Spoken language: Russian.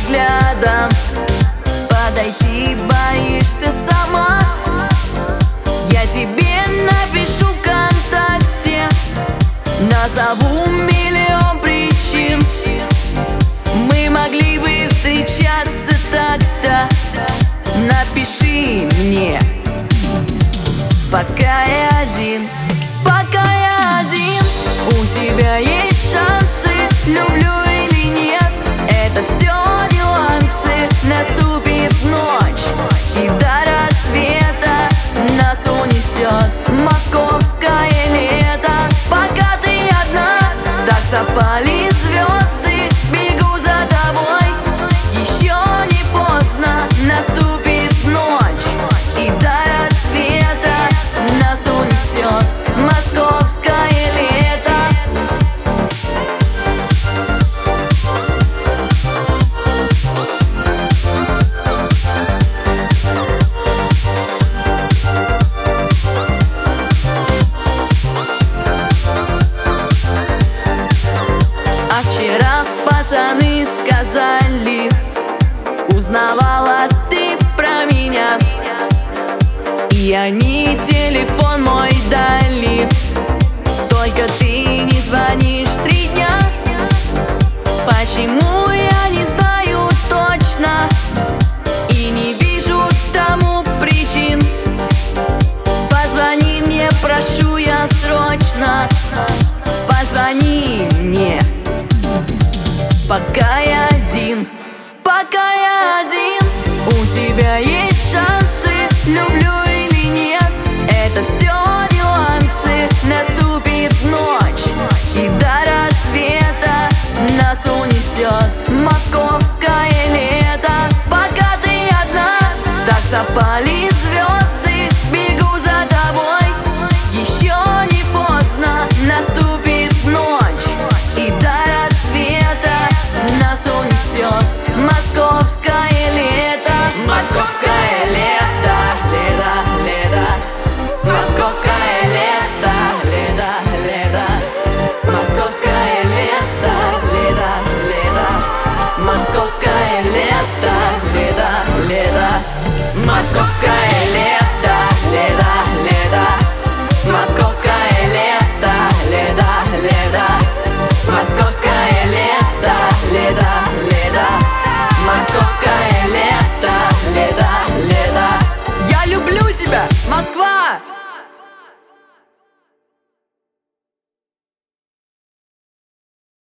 взглядом. Подойти боишься сама. Я тебе напишу ВКонтакте, назову миллион причин. Мы могли бы встречаться тогда. Напиши мне, пока я один, пока я один. У тебя есть шансы, люблю или нет, это все нюансы. Наступит ночь, и до рассвета нас унесет московское лето. Пока ты одна, так совпали звезды, бегу за тобой. Еще не поздно, наступит ночь, и до рассвета нас унесет московское лето. А вчера пацаны сказали, узнавала ты про меня, и они телефон мой дали. Только ты не звонишь 3 дня. Почему, я не знаю точно, и не вижу тому причин. Позвони мне, прошу я срочно. Позвони мне, пока я один, пока я один. У тебя есть шансы, люблю или нет, это все нюансы. Наступит ночь, и до рассвета нас унесет московское лето. Пока ты одна, так совпали звезды.